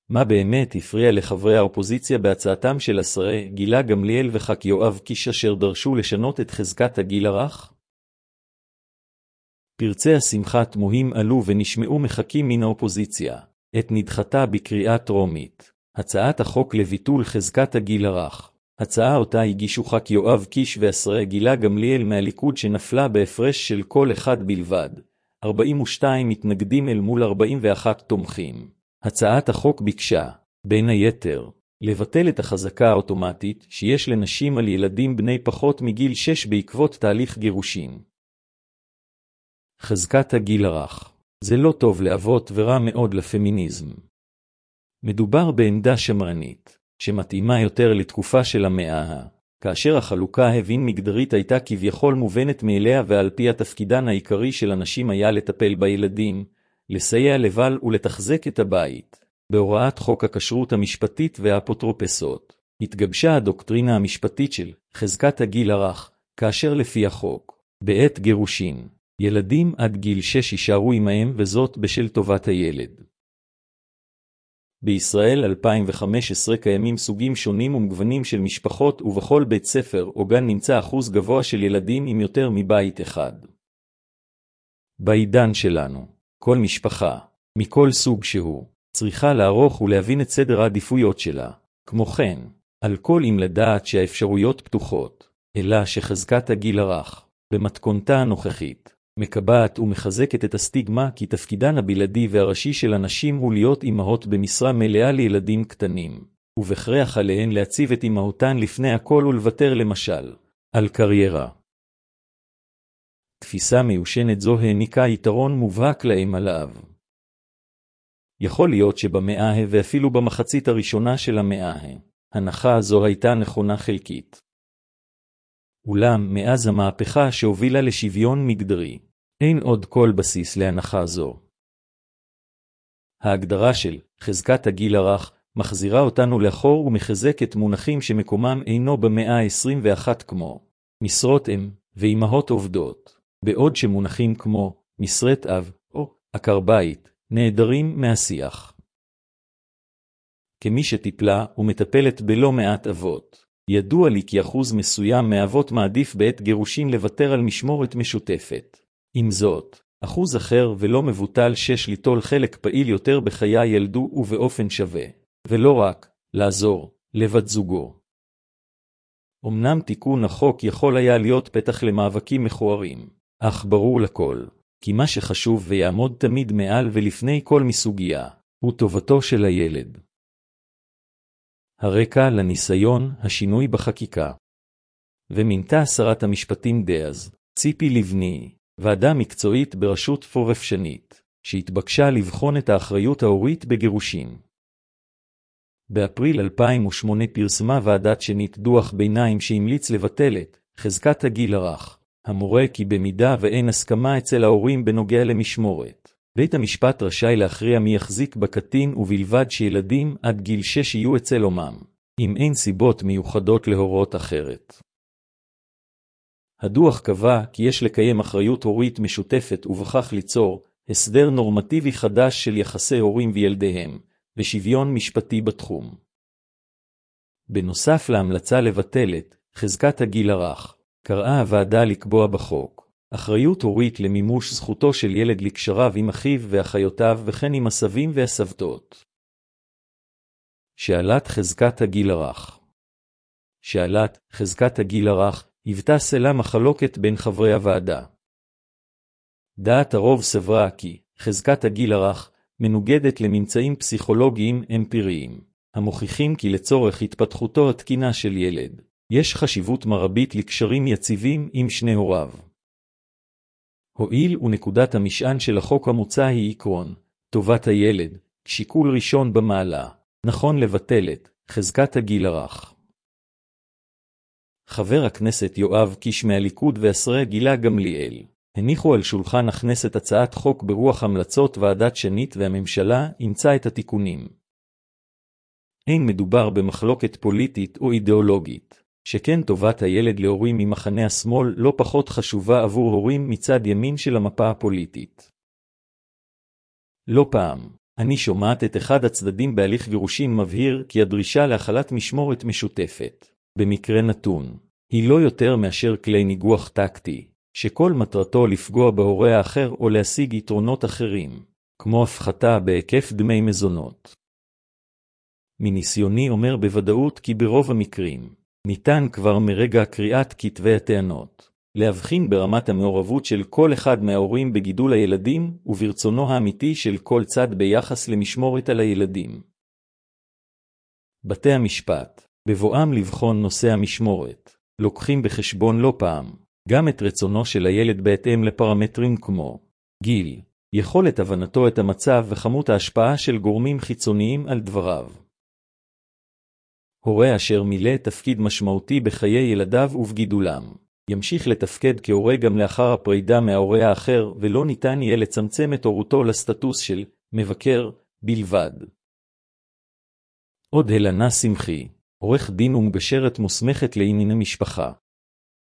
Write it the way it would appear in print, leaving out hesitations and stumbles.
מה באמת הפריע לחברי האופוזיציה בהצעתם של השרה גילה גמליאל וח"כ יואב קיש אשר דרשו לשנות את חזקת הגיל הרך? פרצי השמחה תמוהים עלו ונשמעו מחכים מן האופוזיציה. עת נדחתה בקריאה טרומית הצעת החוק לביטול חזקת הגיל הרך. הצעה אותה הגישו ח"כ יואב קיש והשרה גילה גמליאל מהליכוד שנפלה בהפרש של קול אחד בלבד. 42 מתנגדים אל מול 41 תומכים. הצעת החוק ביקשה, בין היתר, לבטל את החזקה האוטומטית שיש לנשים על ילדים בני פחות מגיל 6 בעקבות תהליך גירושין. חזקת הגיל הרך. זה לא טוב לאבות ורע מאוד לפמיניזם. מדובר בעמדה שמרנית, שמתאימה יותר לתקופה של המאה ה, כאשר החלוקה הבין-מגדרית הייתה כביכול מובנת מאליה ועל פי התפקידן העיקרי של הנשים היה לטפל בילדים, לסייע לבעל ולתחזק את הבית. בהוראת חוק הכשרות המשפטית והאפוטרופסות, התגבשה הדוקטרינה המשפטית של חזקת הגיל הרך, כאשר לפי החוק, בעת גירושין, ילדים עד גיל 6 יישארו עמהם וזאת בשל טובת הילד. בישראל 2015 קיימים סוגים שונים ומגוונים של משפחות ובכל בית ספר או גן נמצא אחוז גבוה של ילדים עם יותר מבית אחד. בעידן שלנו, כל משפחה, מכל סוג שהוא, צריכה לערוך ולהבין את סדר העדיפויות שלה. כמו כן, על כל אם לדעת שהאפשרויות פתוחות, אלא שחזקת הגיל הרך, במתכונתה הנוכחית, מקבעת ומחזקת את הסטיגמה כי תפקידן הבלעדי והראשי של הנשים הוא להיות אמהות במשרה מלאה לילדים קטנים, ובכרח עליהן להציב את אמהותן לפני הכל ולוותר למשל, על קריירה. תפיסה מיושנת זו העניקה יתרון מובהק לאם על האב. יכול להיות שבמאה ה ואפילו במחצית הראשונה של המאה ה, הנחה זו הייתה נכונה חלקית. אולם מאז המהפכה שהובילה לשוויון מגדרי, אין עוד כל בסיס להנחה זו. ההגדרה של חזקת הגיל הרך מחזירה אותנו לאחור ומחזקת מונחים שמקומם אינו במאה ה-21 כמו משרות אם ואימהות עובדות, בעוד שמונחים כמו משרת אב או עקר בית נעדרים מהשיח. כמי שטיפלה ומטפלת בלא מעט אבות, ידוע לי כי אחוז מסוים מאבות מעדיף בעת גירושין לוותר על משמורת משותפת. עם זאת, אחוז אחר ולא מבוטל ליטול חלק פעיל יותר בחיי הילדו ובאופן שווה, ולא רק לעזור לבת זוגו. אמנם תיקון החוק יכול היה להיות פתח למאבקים מכוערים, אך ברור לכל, כי מה שחשוב ויעמוד תמיד מעל ולפני כל מסוגיה, הוא טובתו של הילד. הרקע לניסיון השינוי בחקיקה. ומינתה שרת המשפטים דאז, ציפי לבני, ועדה מקצועית בראשות פורפשנית, שהתבקשה לבחון את האחריות ההורית בגירושין. באפריל 2008 פרסמה ועדת שנית דוח ביניים שהמליץ לבטל את חזקת הגיל הרך, המורה כי במידה ואין הסכמה אצל ההורים בנוגע למשמורת, בית המשפט רשאי להכריע מי יחזיק בקטין ובלבד שילדים עד גיל 6 יהיו אצל אומם, אם אין סיבות מיוחדות להורות אחרת. הדוח קבע כי יש לקיים אחריות הורית משותפת ובכך ליצור הסדר נורמטיבי חדש של יחסי הורים וילדיהם, ושוויון משפטי בתחום. בנוסף להמלצה לבטל את חזקת הגיל הרך, קראה הוועדה לקבוע בחוק אחריות הורית למימוש זכותו של ילד לקשריו עם אחיו ואחיותיו וכן עם הסבים והסבתות. שאלת חזקת הגיל הרך. שאלת חזקת הגיל הרך היוותה סלע מחלוקת בין חברי הוועדה. דעת הרוב סברה כי חזקת הגיל הרך מנוגדת לממצאים פסיכולוגיים אמפיריים, המוכיחים כי לצורך התפתחותו התקינה של ילד, יש חשיבות מרבית לקשרים יציבים עם שני הוריו. הואיל ונקודת המשען של החוק המוצע היא עקרון טובת הילד, שיקול ראשון במעלה, נכון לבטל את חזקת הגיל הרך. חבר הכנסת יואב קיש מהליכוד והשרה גילה גמליאל הניחו על שולחן הכנסת הצעת חוק ברוח המלצות ועדת שנית והממשלה אימצה את התיקונים. אין מדובר במחלוקת פוליטית או אידיאולוגית, שכן טובת הילד להורים ממחנה השמאל לא פחות חשובה עבור הורים מצד ימין של המפה הפוליטית. לא פעם, אני שומעת את אחד הצדדים בהליך גירושים מבהיר כי הדרישה להחלת משמורת משותפת, במקרה נתון, היא לא יותר מאשר כלי ניגוח טקטי, שכל מטרתו לפגוע בהורה האחר או להשיג יתרונות אחרים, כמו הפחתה בהיקף דמי מזונות. מניסיוני אומר בוודאות כי ברוב המקרים, ניתן כבר מרגע קריאת כתבי הטענות, להבחין ברמת המעורבות של כל אחד מההורים בגידול הילדים וברצונו האמיתי של כל צד ביחס למשמורת על הילדים. בתי המשפט, בבואם לבחון נושא המשמורת, לוקחים בחשבון לא פעם, גם את רצונו של הילד בהתאם לפרמטרים כמו גיל, יכולת הבנתו את המצב וכמות ההשפעה של גורמים חיצוניים על דבריו. הורה אשר מילא תפקיד משמעותי בחיי ילדיו ובגידולם, ימשיך לתפקד כהורה גם לאחר הפרידה מההורה האחר, ולא ניתן יהיה לצמצם את הורותו לסטטוס של מבקר בלבד. עוד הלנה שמחי, עורך דין ומגשרת מוסמכת לענייני משפחה.